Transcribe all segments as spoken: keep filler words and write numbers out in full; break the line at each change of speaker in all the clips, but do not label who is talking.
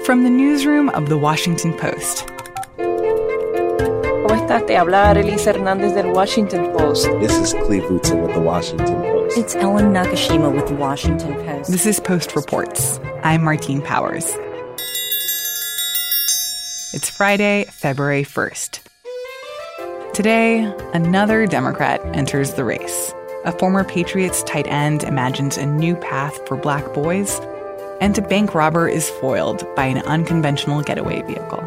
From the newsroom of The Washington Post.
¿Cómo estás? Te habla Arelisa Hernández del Washington Post.
This is Cleve Rutzel with The Washington Post.
It's Ellen Nakashima with The Washington Post.
This is Post Reports. I'm Martine Powers. It's Friday, February first. Today, another Democrat enters the race. A former Patriots tight end imagines a new path for black boys, and a bank robber is foiled by an unconventional getaway vehicle.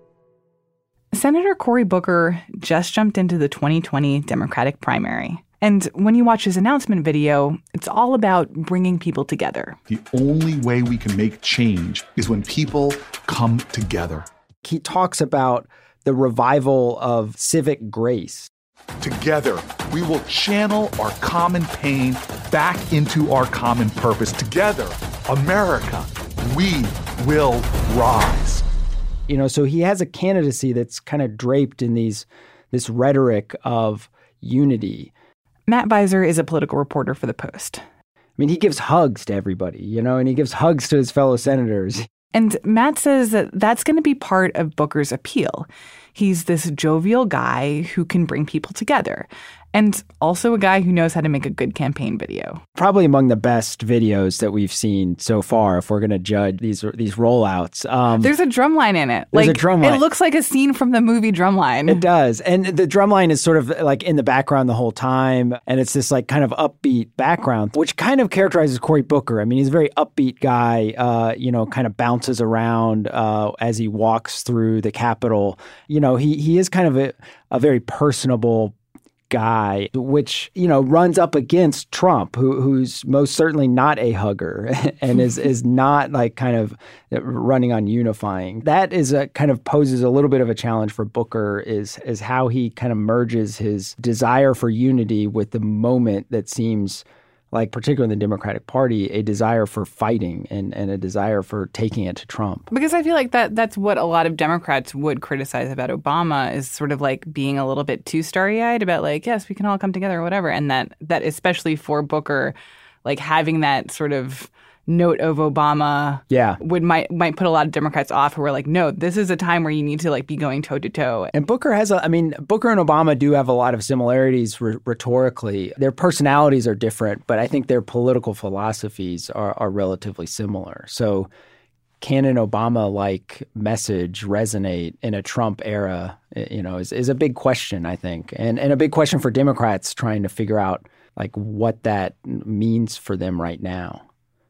Senator Cory Booker just jumped into the twenty twenty Democratic primary. And when you watch his announcement video, it's all about bringing people together.
The only way we can make change is when people come together.
He talks about the revival of civic grace.
Together, we will channel our common pain back into our common purpose. Together, America, we will rise.
You know, so he has a candidacy that's kind of draped in these this rhetoric of unity.
Matt Viser is a political reporter for The Post.
I mean, he gives hugs to everybody, you know, and he gives hugs to his fellow senators.
And Matt says that that's going to be part of Booker's appeal. He's this jovial guy who can bring people together, and also a guy who knows how to make a good campaign video.
Probably among the best videos that we've seen so far, if we're going to judge these these rollouts. Um,
there's a drumline in it.
There's
like,
a drumline.
It looks like a scene from the movie Drumline.
It does. And the drumline is sort of like in the background the whole time. And it's this like kind of upbeat background, which kind of characterizes Cory Booker. I mean, he's a very upbeat guy, uh, you know, kind of bounces around uh, as he walks through the Capitol. You know, he, he is kind of a, a very personable guy, which, you know, runs up against Trump, who who's most certainly not a hugger and is is not like kind of running on unifying. That is a kind of poses a little bit of a challenge for Booker is is how he kind of merges his desire for unity with the moment that seems like, particularly in the Democratic Party, a desire for fighting and, and a desire for taking it to Trump.
Because I feel like that that's what a lot of Democrats would criticize about Obama, is sort of like being a little bit too starry-eyed about like, yes, we can all come together or whatever. And that that especially for Booker, like having that sort of note of Obama
yeah.
would might might put a lot of Democrats off who are like, no, this is a time where you need to like be going toe to toe.
And Booker has a, I mean, Booker and Obama do have a lot of similarities r- rhetorically. Their personalities are different, but I think their political philosophies are, are relatively similar. So can an Obama-like message resonate in a Trump era, you know, is, is a big question, I think. And and a big question for Democrats trying to figure out like what that means for them right now.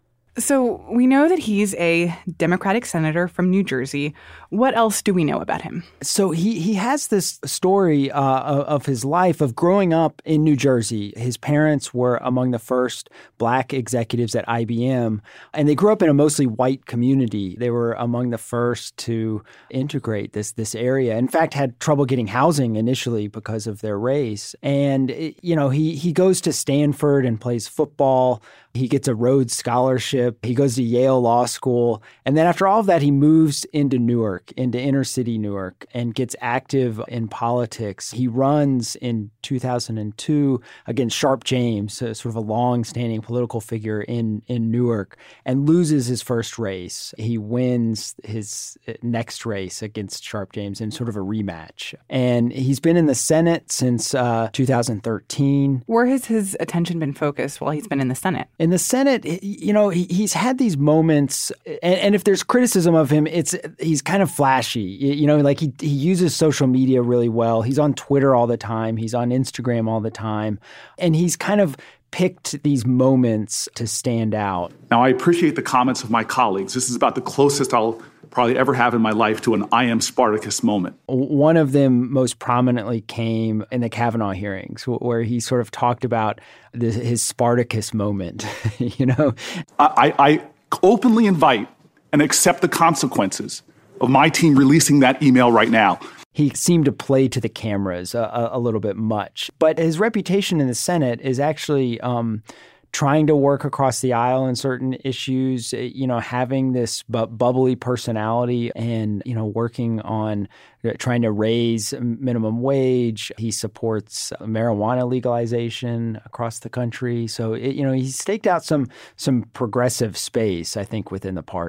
So we know that he's a Democratic senator from New Jersey. What else do we know about him?
So he he has this story uh, of his life of growing up in New Jersey. His parents were among the first black executives at I B M, and they grew up in a mostly white community. They were among the first to integrate this this area. In fact, had trouble getting housing initially because of their race. And, it, you know, he he goes to Stanford and plays football. He gets a Rhodes Scholarship. He goes to Yale Law School. And then after all of that, he moves into Newark, into inner city Newark, and gets active in politics. He runs in two thousand two against Sharpe James, a sort of a long-standing political figure in, in Newark, and loses his first race. He wins his next race against Sharpe James in sort of a rematch. And he's been in the Senate since uh, two thousand thirteen.
Where has his attention been focused while he's been in the Senate?
In the Senate, you know, he, he's had these moments, and, and if there's criticism of him, it's he's kind of flashy. You know, like he, he uses social media really well. He's on Twitter all the time. He's on Instagram all the time. And he's kind of picked these moments to stand out.
Now, I appreciate the comments of my colleagues. This is about the closest I'll probably ever have in my life to an I am Spartacus moment.
One of them most prominently came in the Kavanaugh hearings, where he sort of talked about this, his Spartacus moment, you know?
I, I openly invite and accept the consequences of my team releasing that email right now.
He seemed to play to the cameras a, a little bit much. But his reputation in the Senate is actually um, trying to work across the aisle in certain issues, you know, having this bu- bubbly personality and, you know, working on trying to raise minimum wage. He supports marijuana legalization across the country. So, it, you know, he's staked out some some progressive space, I think, within the party.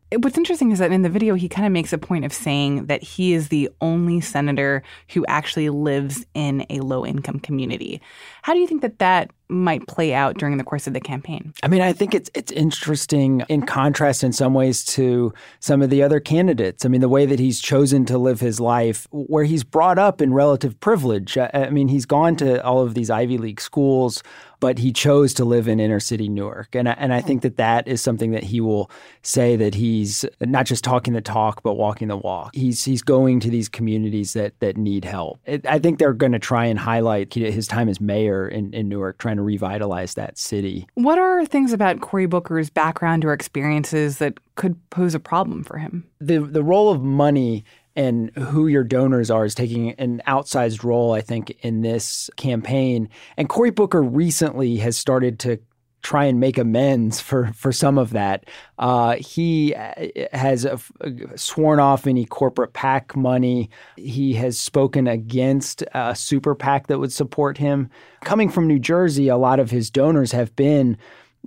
What's interesting is that in the video, he kind of makes a point of saying that he is the only senator who actually lives in a low-income community. How do you think that that might play out during the course of the campaign?
I mean, I think it's it's interesting in contrast in some ways to some of the other candidates. I mean, the way that he's chosen to live his life, where he's brought up in relative privilege. I, I mean, he's gone to all of these Ivy League schools, but he chose to live in inner city Newark. And I, and I think that that is something that he will say, that he's not just talking the talk, but walking the walk. He's he's going to these communities that that need help. It, I think they're going to try and highlight his time as mayor in, in Newark, trying to revitalize that city.
What are things about Cory Booker's background or experiences that could pose a problem for him?
The the role of money and who your donors are is taking an outsized role, I think, in this campaign. And Cory Booker recently has started to try and make amends for, for some of that. Uh, he has uh, sworn off any corporate PAC money. He has spoken against a super PAC that would support him. Coming from New Jersey, a lot of his donors have been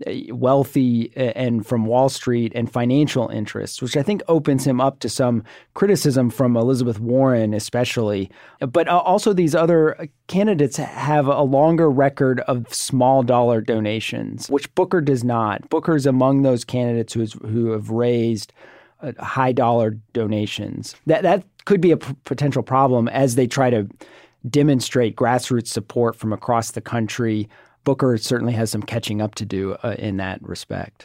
wealthy and from Wall Street and financial interests, which I think opens him up to some criticism from Elizabeth Warren especially. But also these other candidates have a longer record of small dollar donations, which Booker does not. Booker's among those candidates who, is, who have raised high dollar donations. That, that could be a p- potential problem as they try to demonstrate grassroots support from across the country. Booker certainly has some catching up to do uh, in that respect.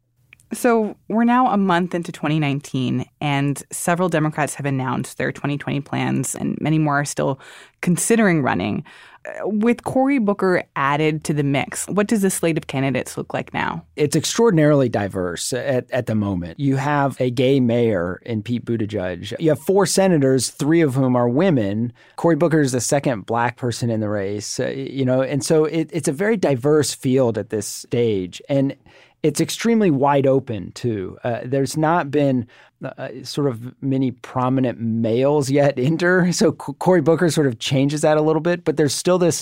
So we're now a month into twenty nineteen, and several Democrats have announced their twenty twenty plans, and many more are still considering running. With Cory Booker added to the mix, what does the slate of candidates look like now?
It's extraordinarily diverse at, at the moment. You have a gay mayor in Pete Buttigieg. You have four senators, three of whom are women. Cory Booker is the second black person in the race, uh, you know, and so it, it's a very diverse field at this stage. And it's extremely wide open, too. Uh, there's not been uh, sort of many prominent males yet enter. So C- Cory Booker sort of changes that a little bit. But there's still this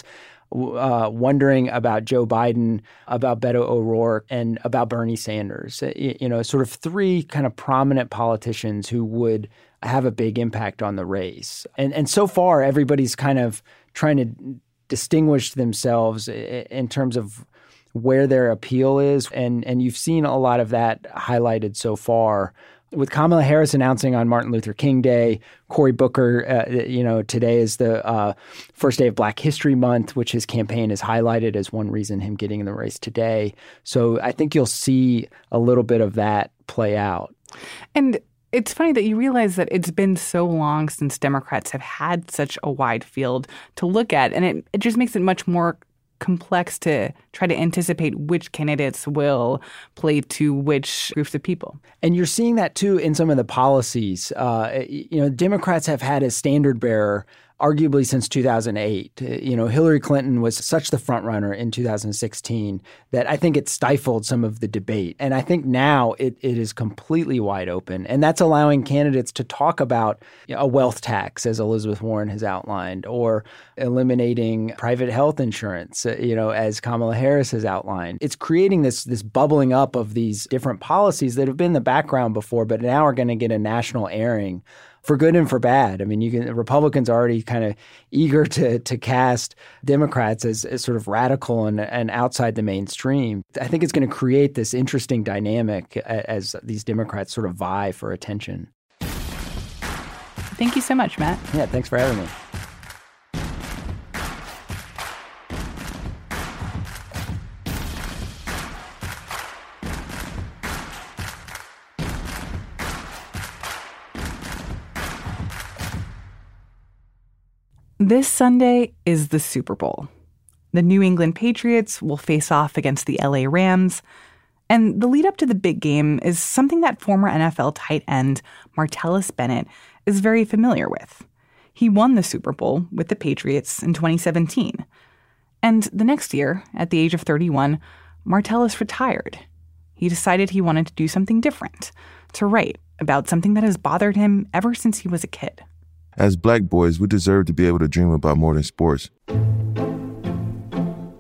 uh, wondering about Joe Biden, about Beto O'Rourke, and about Bernie Sanders. You, you know, sort of three kind of prominent politicians who would have a big impact on the race. And, and so far, everybody's kind of trying to distinguish themselves in terms of where their appeal is. And, and you've seen a lot of that highlighted so far. With Kamala Harris announcing on Martin Luther King Day, Cory Booker, uh, you know, today is the uh, first day of Black History Month, which his campaign has highlighted as one reason him getting in the race today. So I think you'll see a little bit of that play out.
And it's funny that you realize that it's been so long since Democrats have had such a wide field to look at. And it, it just makes it much more complex to try to anticipate which candidates will play to which groups of people.
And you're seeing that, too, in some of the policies. Uh, you know, Democrats have had a standard bearer arguably since two thousand eight. You know, Hillary Clinton was such the front runner in two thousand sixteen that I think it stifled some of the debate. And I think now it, it is completely wide open. And that's allowing candidates to talk about you know, a wealth tax, as Elizabeth Warren has outlined, or eliminating private health insurance, you know, as Kamala Harris has outlined. It's creating this, this bubbling up of these different policies that have been in the background before, but now are going to get a national airing. For good and for bad. I mean, you can Republicans are already kind of eager to to cast Democrats as, as sort of radical and, and outside the mainstream. I think it's going to create this interesting dynamic as these Democrats sort of vie for attention.
Thank you so much, Matt.
Yeah, thanks for having me.
This Sunday is the Super Bowl. The New England Patriots will face off against the L A Rams. And the lead up to the big game is something that former N F L tight end Martellus Bennett is very familiar with. He won the Super Bowl with the Patriots in twenty seventeen. And the next year, at the age of thirty-one, Martellus retired. He decided he wanted to do something different, to write about something that has bothered him ever since he was a kid.
As black boys, we deserve to be able to dream about more than sports.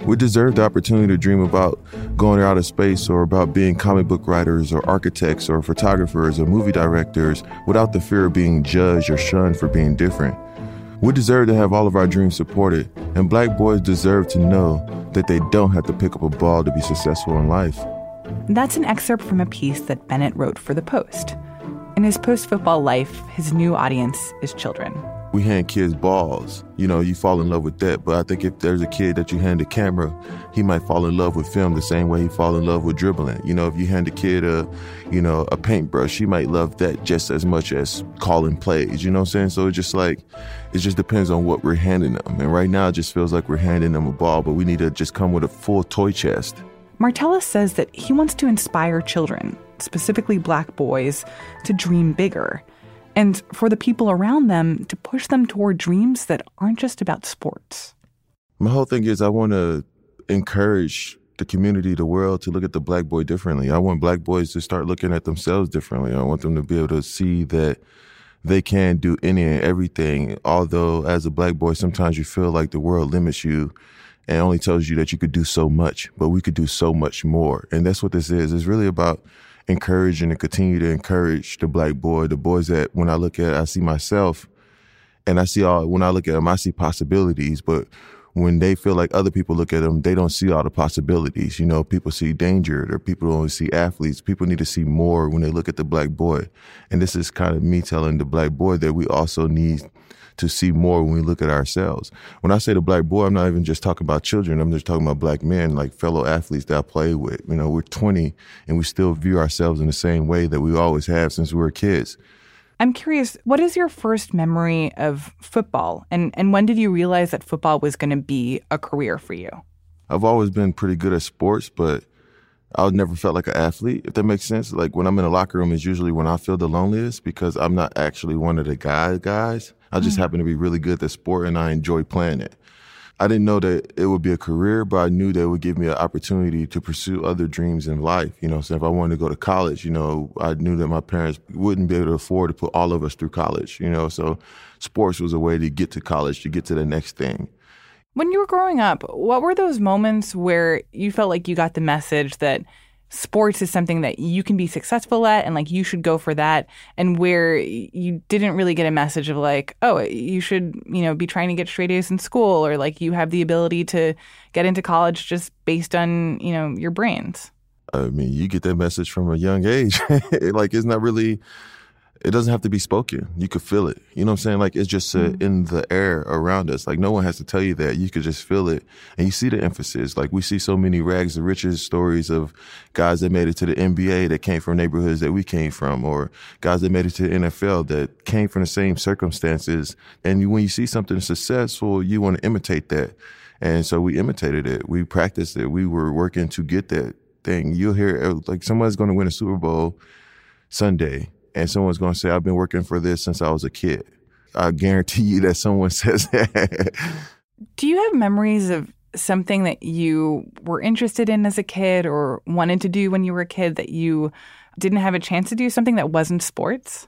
We deserve the opportunity to dream about going to outer space or about being comic book writers or architects or photographers or movie directors without the fear of being judged or shunned for being different. We deserve to have all of our dreams supported, and Black boys deserve to know that they don't have to pick up a ball to be successful in life.
That's an excerpt from a piece that Bennett wrote for The Post. In his post-football life, his new audience is children.
We hand kids balls. You know, you fall in love with that. But I think if there's a kid that you hand a camera, he might fall in love with film the same way he fall in love with dribbling. You know, if you hand a kid a, you know, a paintbrush, he might love that just as much as calling plays. You know what I'm saying? So it's just like, it just depends on what we're handing them. And right now it just feels like we're handing them a ball, but we need to just come with a full toy chest.
Martellus says that he wants to inspire children, specifically Black boys, to dream bigger. And for the people around them to push them toward dreams that aren't just about sports.
My whole thing is I want to encourage the community, the world, to look at the Black boy differently. I want Black boys to start looking at themselves differently. I want them to be able to see that they can do any and everything. Although as a Black boy, sometimes you feel like the world limits you and only tells you that you could do so much, but we could do so much more. And that's what this is. It's really about encouraging and continue to encourage the Black boy, the boys that when I look at, I see myself and I see all, when I look at them, I see possibilities, but when they feel like other people look at them, they don't see all the possibilities. You know, people see danger or people only see athletes. People need to see more when they look at the Black boy. And this is kind of me telling the Black boy that we also need to see more when we look at ourselves. When I say the Black boy, I'm not even just talking about children. I'm just talking about Black men, like fellow athletes that I play with. You know, we're twenty and we still view ourselves in the same way that we always have since we were kids.
I'm curious, what is your first memory of football? And, and when did you realize that football was going to be a career for you?
I've always been pretty good at sports, but I never felt like an athlete, if that makes sense. Like when I'm in a locker room is usually when I feel the loneliest because I'm not actually one of the guy guys. I just mm. happen to be really good at the sport and I enjoy playing it. I didn't know that it would be a career, but I knew that it would give me an opportunity to pursue other dreams in life. You know, so if I wanted to go to college, you know, I knew that my parents wouldn't be able to afford to put all of us through college, you know, so sports was a way to get to college, to get to the next thing.
When you were growing up, what were those moments where you felt like you got the message that sports is something that you can be successful at and like you should go for that, and where you didn't really get a message of like, oh, you should, you know, be trying to get straight A's in school, or like you have the ability to get into college just based on, you know, your brains?
I mean, you get that message from a young age. Like, it's not really, it doesn't have to be spoken. You could feel it. You know what I'm saying? Like, it's just uh, mm-hmm. in the air around us. Like, no one has to tell you that. You could just feel it. And you see the emphasis. Like, we see so many rags to riches stories of guys that made it to the N B A that came from neighborhoods that we came from, or guys that made it to the N F L that came from the same circumstances. And when you see something successful, you want to imitate that. And so we imitated it. We practiced it. We were working to get that thing. You'll hear, like, someone's going to win a Super Bowl Sunday, and someone's going to say, I've been working for this since I was a kid. I guarantee you that someone says that.
Do you have memories of something that you were interested in as a kid or wanted to do when you were a kid that you didn't have a chance to do, something that wasn't sports?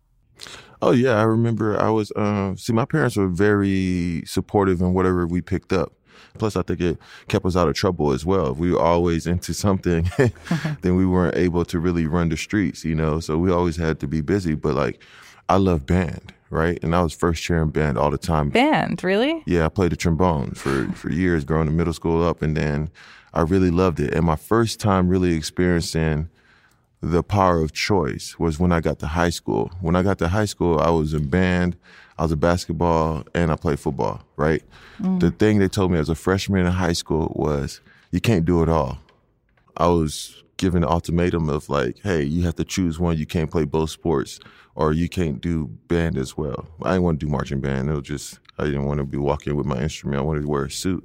Oh, yeah. I remember I was, um, see, my parents were very supportive in whatever we picked up. Plus, I think it kept us out of trouble as well. If we were always into something, then we weren't able to really run the streets, you know? So we always had to be busy. But, like, I love band, right? And I was first chair in band all the time.
Band, really?
Yeah, I played the trombone for, for years growing in middle school up. And then I really loved it. And my first time really experiencing the power of choice was when I got to high school. When I got to high school, I was in band, I was in basketball, and I played football, right? Mm. The thing they told me as a freshman in high school was, you can't do it all. I was given an ultimatum of like, hey, you have to choose one. You can't play both sports, or you can't do band as well. I didn't want to do marching band. It was just, I didn't want to be walking with my instrument. I wanted to wear a suit.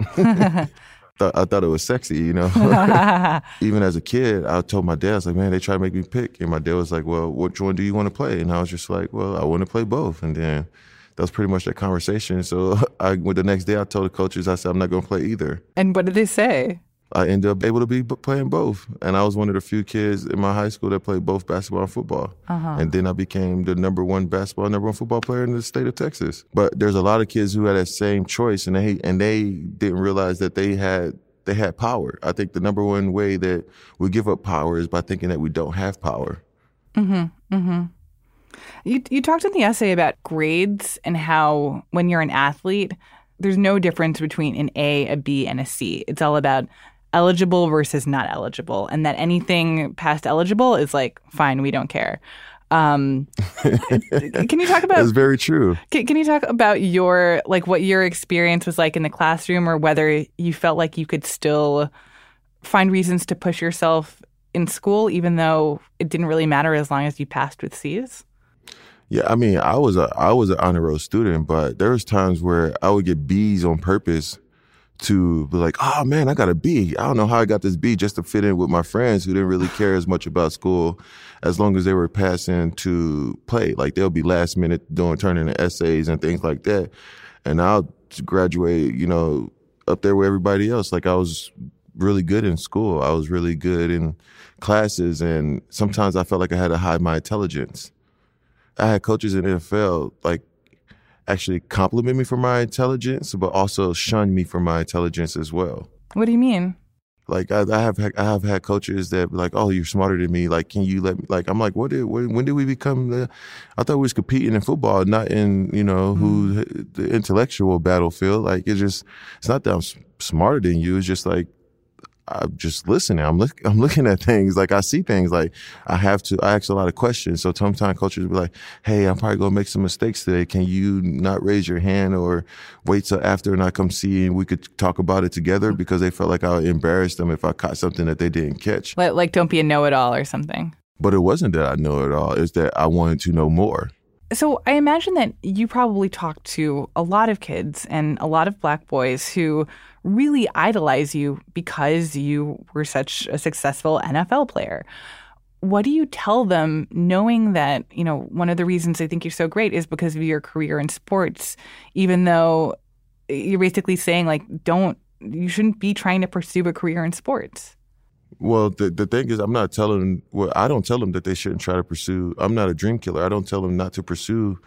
I thought it was sexy, you know. Even as a kid, I told my dad, I was like, man, they try to make me pick. And my dad was like, well, which one do you want to play? And I was just like, well, I want to play both. And then that was pretty much that conversation. So I went the next day, I told the coaches, I said, I'm not going to play either.
And what did they say?
I ended up able to be playing both. And I was one of the few kids in my high school that played both basketball and football. Uh-huh. And then I became the number one basketball, number one football player in the state of Texas. But there's a lot of kids who had that same choice, and they and they didn't realize that they had they had power. I think the number one way that we give up power is by thinking that we don't have power.
Mm-hmm. Mm-hmm. You, you talked in the essay about grades and how when you're an athlete, there's no difference between an A, a B, and a C. It's all about eligible versus not eligible, and that anything past eligible is like, fine, we don't care. Um, can you talk about...
That's very true.
Can, can you talk about your, like, what your experience was like in the classroom, or whether you felt like you could still find reasons to push yourself in school, even though it didn't really matter as long as you passed with C's?
Yeah, I mean, I was a I was an honor roll student, but there was times where I would get B's on purpose to be like, oh man, I got a B. I don't know how I got this B, just to fit in with my friends who didn't really care as much about school as long as they were passing to play. Like they'll be last minute doing turning in essays and things like that. And I'll graduate, you know, up there with everybody else. Like I was really good in school. I was really good in classes, and sometimes I felt like I had to hide my intelligence. I had coaches in the N F L like actually compliment me for my intelligence, but also shun me for my intelligence as well.
What do you mean?
Like I, I have I have had coaches that be like, oh, you're smarter than me. Like, can you let me? Like, I'm like, what did when, when did we become the? I thought we was competing in football, not in you know mm. who the intellectual battlefield. Like it's just it's not that I'm smarter than you. It's just like I'm just listening. I'm look, I'm looking at things. Like I see things. Like I have to. I ask a lot of questions. So sometimes coaches will be like, "Hey, I'm probably gonna make some mistakes today. Can you not raise your hand or wait till after and I come see and we could talk about it together?" Because they felt like I would embarrass them if I caught something that they didn't catch.
Like, like don't be a know-it-all or something.
But it wasn't that I know it all. It's that I wanted to know more.
So I imagine that you probably talked to a lot of kids and a lot of Black boys who really idolize you because you were such a successful N F L player. What do you tell them, knowing that, you know, one of the reasons they think you're so great is because of your career in sports, even though you're basically saying, like, don't, you shouldn't be trying to pursue a career in sports?
Well, the the thing is, I'm not telling, well, I don't tell them that they shouldn't try to pursue, I'm not a dream killer. I don't tell them not to pursue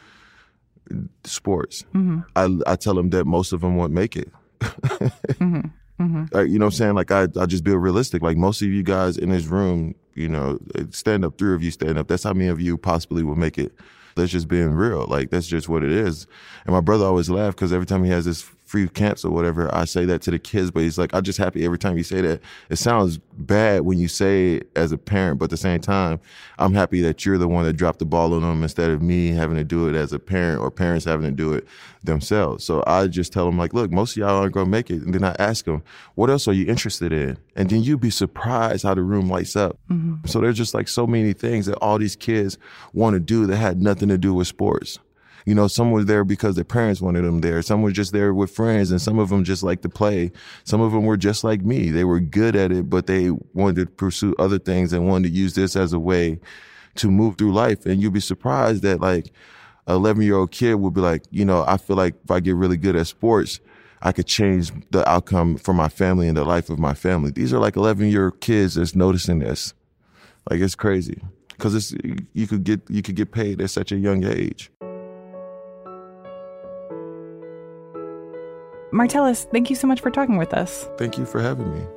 sports. Mm-hmm. I, I tell them that most of them won't make it. mm-hmm. Mm-hmm. Uh, you know what I'm saying? Like, I, I just be realistic. Like, most of you guys in this room, you know, stand up, three of you stand up. That's how many of you possibly will make it. That's just being real. Like, that's just what it is. And my brother always laughed because every time he has this free camps or whatever, I say that to the kids, but he's like, I'm just happy every time you say that. It sounds bad when you say it as a parent, but at the same time, I'm happy that you're the one that dropped the ball on them instead of me having to do it as a parent or parents having to do it themselves. So I just tell them, like, look, most of y'all aren't going to make it. And then I ask them, what else are you interested in? And then you'd be surprised how the room lights up. Mm-hmm. So there's just like so many things that all these kids want to do that had nothing to do with sports. You know, some were there because their parents wanted them there. Some were just there with friends, and some of them just like to play. Some of them were just like me. They were good at it, but they wanted to pursue other things and wanted to use this as a way to move through life. And you'd be surprised that, like, an eleven-year-old kid would be like, you know, I feel like if I get really good at sports, I could change the outcome for my family and the life of my family. These are like eleven-year-old kids that's noticing this. Like, it's crazy because it's you could get you could get paid at such a young age.
Martellus, thank you so much for talking with us.
Thank you for having me.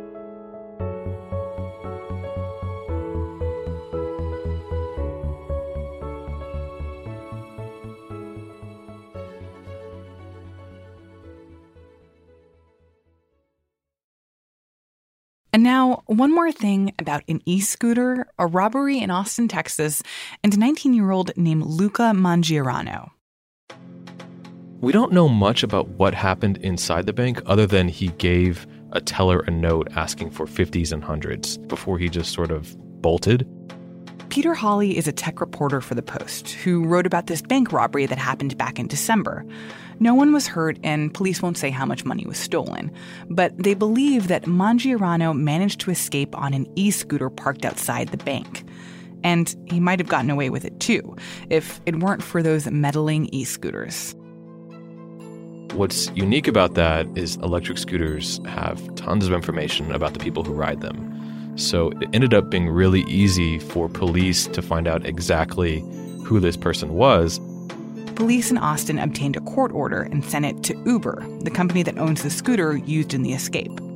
And now, one more thing about an e-scooter, a robbery in Austin, Texas, and a nineteen-year-old named Luca Mangiarano.
We don't know much about what happened inside the bank other than he gave a teller a note asking for fifties and hundreds before he just sort of bolted.
Peter Hawley is a tech reporter for The Post who wrote about this bank robbery that happened back in December. No one was hurt, and police won't say how much money was stolen. But they believe that Mangiarano managed to escape on an e-scooter parked outside the bank. And he might have gotten away with it too, if it weren't for those meddling e-scooters.
What's unique about that is electric scooters have tons of information about the people who ride them. So it ended up being really easy for police to find out exactly who this person was.
Police in Austin obtained a court order and sent it to Uber, the company that owns the scooter used in the escape.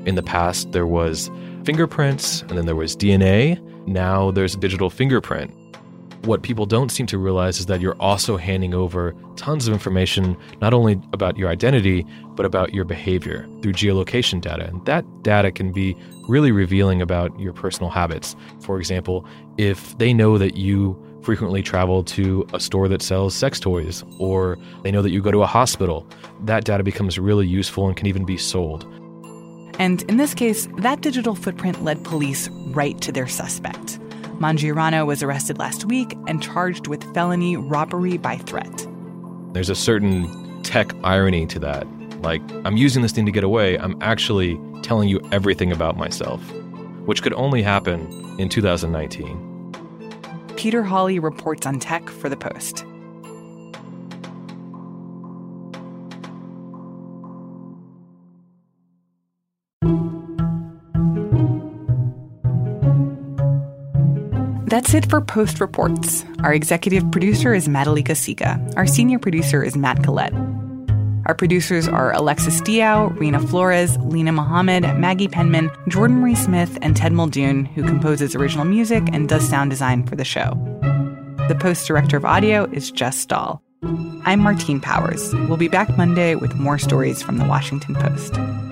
In the past, there was fingerprints, and then there was D N A. Now there's a digital fingerprint. What people don't seem to realize is that you're also handing over tons of information, not only about your identity, but about your behavior through geolocation data. And that data can be really revealing about your personal habits. For example, if they know that you frequently travel to a store that sells sex toys, or they know that you go to a hospital, that data becomes really useful and can even be sold.
And in this case, that digital footprint led police right to their suspect. Mangiarano was arrested last week and charged with felony robbery by threat.
There's a certain tech irony to that. Like, I'm using this thing to get away. I'm actually telling you everything about myself, which could only happen in two thousand nineteen.
Peter Hawley reports on tech for The Post. That's it for Post Reports. Our executive producer is Madalika Sika. Our senior producer is Matt Collette. Our producers are Alexis Diao, Rena Flores, Lena Mohammed, Maggie Penman, Jordan Marie Smith, and Ted Muldoon, who composes original music and does sound design for the show. The Post director of audio is Jess Stahl. I'm Martine Powers. We'll be back Monday with more stories from the Washington Post.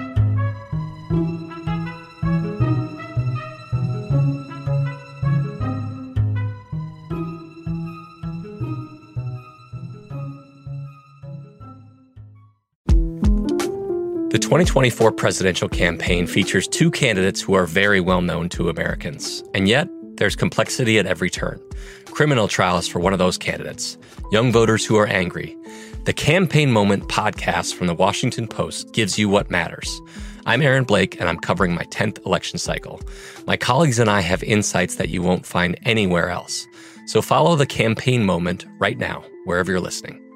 The twenty twenty-four presidential campaign features two candidates who are very well known to Americans. And yet, there's complexity at every turn. Criminal trials for one of those candidates. Young voters who are angry. The Campaign Moment podcast from the Washington Post gives you what matters. I'm Aaron Blake, and I'm covering my tenth election cycle. My colleagues and I have insights that you won't find anywhere else. So follow The Campaign Moment right now, wherever you're listening.